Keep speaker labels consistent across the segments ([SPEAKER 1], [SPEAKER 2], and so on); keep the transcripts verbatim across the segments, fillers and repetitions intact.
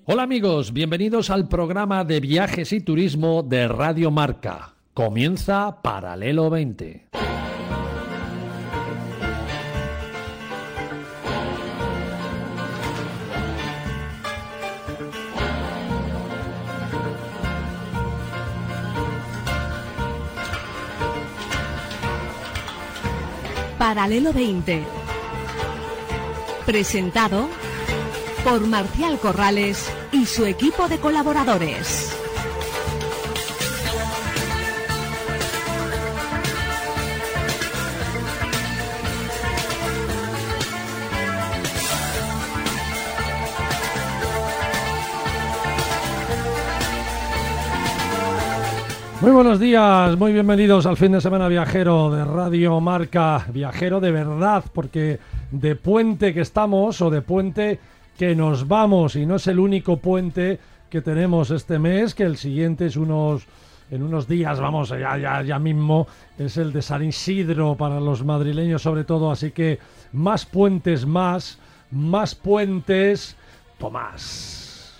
[SPEAKER 1] Hola amigos, bienvenidos al programa de viajes y turismo de Radio Marca. Comienza Paralelo veinte.
[SPEAKER 2] Paralelo veinte. Presentado por Marcial Corrales y su equipo de colaboradores.
[SPEAKER 1] Muy buenos días, muy bienvenidos al fin de semana viajero de Radio Marca. Viajero de verdad, porque de puente que estamos o de puente que nos vamos, y no es el único puente que tenemos este mes, que el siguiente es unos en unos días, vamos, ya, ya, ya mismo, es el de San Isidro para los madrileños sobre todo, así que más puentes más, más puentes, Tomás.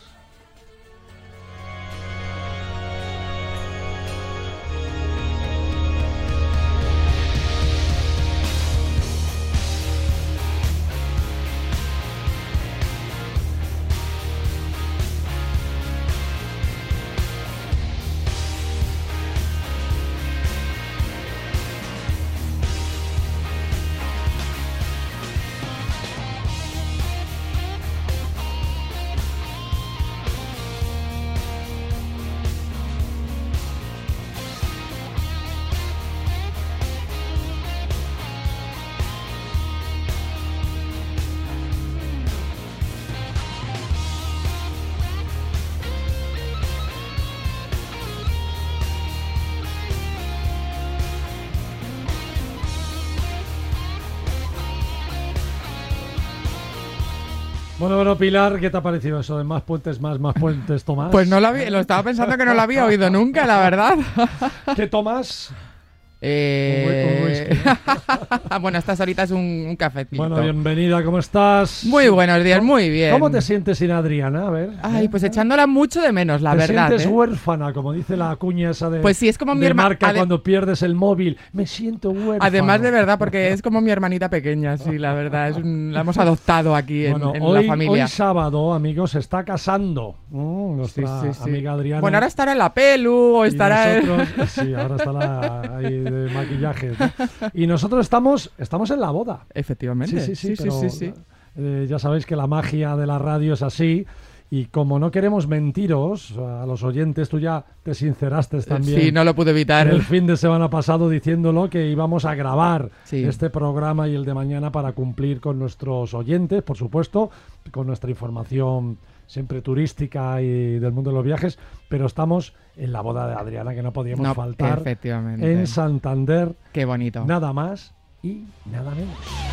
[SPEAKER 1] Bueno, bueno, Pilar, ¿qué te ha parecido eso de más puentes, más, más puentes, Tomás?
[SPEAKER 3] Pues no lo había, lo estaba pensando que no lo había oído nunca, la verdad.
[SPEAKER 1] ¿Qué tomas?
[SPEAKER 3] Eh... bueno, estas horitas un, un cafecito.
[SPEAKER 1] Bueno, bienvenida, ¿cómo estás?
[SPEAKER 3] Muy buenos días, muy bien.
[SPEAKER 1] ¿Cómo te sientes sin Adriana? A ver.
[SPEAKER 3] Ay, pues echándola mucho de menos, la
[SPEAKER 1] ¿Te
[SPEAKER 3] verdad.
[SPEAKER 1] ¿Te sientes
[SPEAKER 3] ¿eh?
[SPEAKER 1] huérfana, como dice la cuña esa de,
[SPEAKER 3] pues sí, es como mi
[SPEAKER 1] de
[SPEAKER 3] herma...
[SPEAKER 1] Marca
[SPEAKER 3] Ade...
[SPEAKER 1] cuando pierdes el móvil? Me siento huérfana.
[SPEAKER 3] Además, de verdad, porque es como mi hermanita pequeña, sí, la verdad. Es un... La hemos adoptado aquí en,
[SPEAKER 1] bueno,
[SPEAKER 3] en
[SPEAKER 1] hoy,
[SPEAKER 3] la familia.
[SPEAKER 1] Hoy sábado, amigos, se está casando uh, nuestra
[SPEAKER 3] sí, sí, sí.
[SPEAKER 1] amiga Adriana.
[SPEAKER 3] Bueno, ahora estará en la pelu o estará...
[SPEAKER 1] Nosotros, sí, ahora estará ahí de maquillaje. ¿no? Y nosotros estamos estamos en la boda.
[SPEAKER 3] Efectivamente.
[SPEAKER 1] Sí, sí, sí.
[SPEAKER 3] sí,
[SPEAKER 1] pero,
[SPEAKER 3] sí, sí, sí.
[SPEAKER 1] Eh, ya sabéis que la magia de la radio es así. Y como no queremos mentiros a los oyentes, tú ya te sinceraste también.
[SPEAKER 3] Sí, no lo pude evitar.
[SPEAKER 1] El fin de semana pasado diciéndolo que íbamos a grabar
[SPEAKER 3] sí.
[SPEAKER 1] este programa y el de mañana para cumplir con nuestros oyentes, por supuesto, con nuestra información siempre turística y del mundo de los viajes, pero estamos en la boda de Adriana, que no podíamos
[SPEAKER 3] no,
[SPEAKER 1] faltar,
[SPEAKER 3] efectivamente.
[SPEAKER 1] En Santander.
[SPEAKER 3] Qué bonito.
[SPEAKER 1] Nada más y nada menos.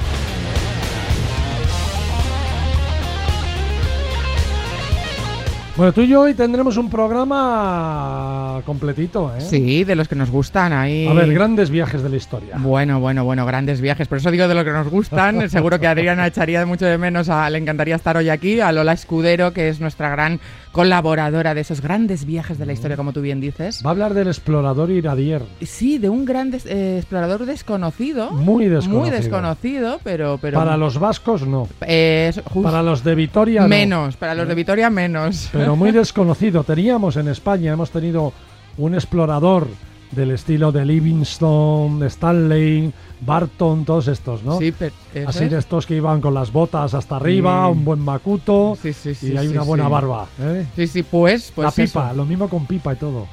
[SPEAKER 1] Bueno, tú y yo hoy tendremos un programa completito, ¿eh?
[SPEAKER 3] Sí, de los que nos gustan ahí.
[SPEAKER 1] A ver, grandes viajes de la historia.
[SPEAKER 3] Bueno, bueno, bueno, grandes viajes. Por eso digo de los que nos gustan. Seguro que Adriana echaría mucho de menos, a, le encantaría estar hoy aquí, a Lola Escudero, que es nuestra gran colaboradora de esos grandes viajes de la historia, como tú bien dices.
[SPEAKER 1] Va a hablar del explorador Iradier.
[SPEAKER 3] Sí, de un gran des, eh, explorador desconocido.
[SPEAKER 1] Muy desconocido.
[SPEAKER 3] Muy desconocido, pero... pero
[SPEAKER 1] para los vascos, no.
[SPEAKER 3] Eh,
[SPEAKER 1] para los de Vitoria,
[SPEAKER 3] menos,
[SPEAKER 1] no.
[SPEAKER 3] Para los de Vitoria, menos.
[SPEAKER 1] Pero muy desconocido. Teníamos en España, hemos tenido un explorador del estilo de Livingstone, de Stanley, Barton, todos estos, ¿no?
[SPEAKER 3] Sí, pero
[SPEAKER 1] así de estos que iban con las botas hasta arriba, sí. Un buen macuto,
[SPEAKER 3] sí, sí, sí,
[SPEAKER 1] y hay
[SPEAKER 3] sí,
[SPEAKER 1] una buena
[SPEAKER 3] sí.
[SPEAKER 1] barba. ¿eh?
[SPEAKER 3] Sí, sí, pues... pues
[SPEAKER 1] la pipa,
[SPEAKER 3] eso.
[SPEAKER 1] Lo mismo con pipa y todo.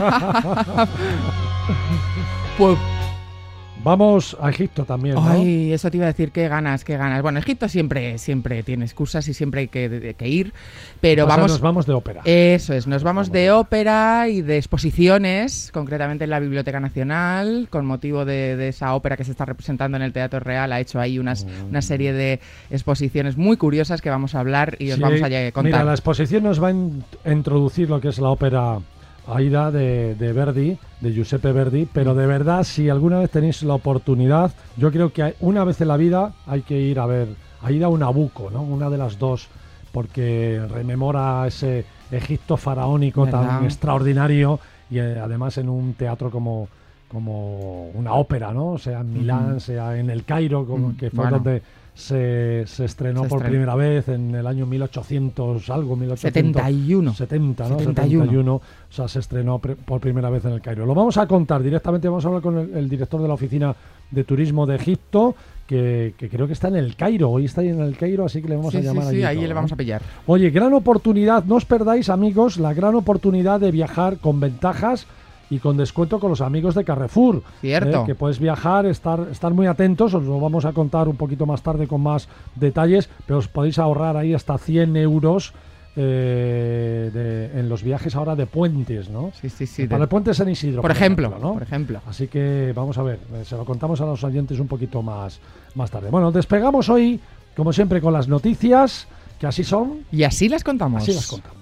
[SPEAKER 3] pues...
[SPEAKER 1] Vamos a Egipto también, ¿no?
[SPEAKER 3] Ay, eso te iba a decir, qué ganas, qué ganas. Bueno, Egipto siempre, siempre tiene excusas y siempre hay que, de, que ir, pero
[SPEAKER 1] Pasa,
[SPEAKER 3] vamos...
[SPEAKER 1] Nos vamos de ópera.
[SPEAKER 3] Eso es, nos vamos, vamos de ópera y de exposiciones, concretamente en la Biblioteca Nacional, con motivo de, de esa ópera que se está representando en el Teatro Real. Ha hecho ahí unas, mm. una serie de exposiciones muy curiosas que vamos a hablar y os
[SPEAKER 1] sí,
[SPEAKER 3] vamos a contar.
[SPEAKER 1] Mira, la exposición nos va a in- introducir lo que es la ópera Aida de, de Verdi, de Giuseppe Verdi, pero de verdad, si alguna vez tenéis la oportunidad, yo creo que hay, una vez en la vida hay que ir a ver Aida o Nabucco, ¿no? Una de las dos porque rememora ese Egipto faraónico
[SPEAKER 3] ¿verdad?
[SPEAKER 1] Tan extraordinario y eh, además en un teatro como, como una ópera, ¿no? Sea en Milán, uh-huh. sea en el Cairo, como, uh-huh. que fue bueno. donde se, se estrenó se por estrenó. primera vez en el año mil ochocientos algo, mil ochocientos
[SPEAKER 3] setenta y uno.
[SPEAKER 1] setenta, ¿no?
[SPEAKER 3] setenta y uno.
[SPEAKER 1] setenta y uno, o sea, se estrenó pre- por primera vez en el Cairo. Lo vamos a contar directamente, vamos a hablar con el, el director de la Oficina de Turismo de Egipto, que, que creo que está en el Cairo, hoy está ahí en el Cairo, así que le vamos
[SPEAKER 3] sí,
[SPEAKER 1] a llamar
[SPEAKER 3] sí,
[SPEAKER 1] allí.
[SPEAKER 3] Sí, ahí
[SPEAKER 1] todo,
[SPEAKER 3] le
[SPEAKER 1] ¿no?
[SPEAKER 3] vamos a pillar.
[SPEAKER 1] Oye, gran oportunidad, no os perdáis, amigos, la gran oportunidad de viajar con ventajas y con descuento con los amigos de Carrefour.
[SPEAKER 3] Cierto.
[SPEAKER 1] Eh, que puedes viajar, estar, estar muy atentos, os lo vamos a contar un poquito más tarde con más detalles, pero os podéis ahorrar ahí hasta cien euros eh, de, en los viajes ahora de puentes, ¿no?
[SPEAKER 3] Sí, sí, sí.
[SPEAKER 1] Para
[SPEAKER 3] de...
[SPEAKER 1] el puente San Isidro.
[SPEAKER 3] Por, por ejemplo, ejemplo, ¿no?
[SPEAKER 1] por
[SPEAKER 3] ejemplo.
[SPEAKER 1] Así que vamos a ver, eh, se lo contamos a los oyentes un poquito más, más tarde. Bueno, despegamos hoy, como siempre, con las noticias, que así son.
[SPEAKER 3] Y así las contamos.
[SPEAKER 1] Así las contamos.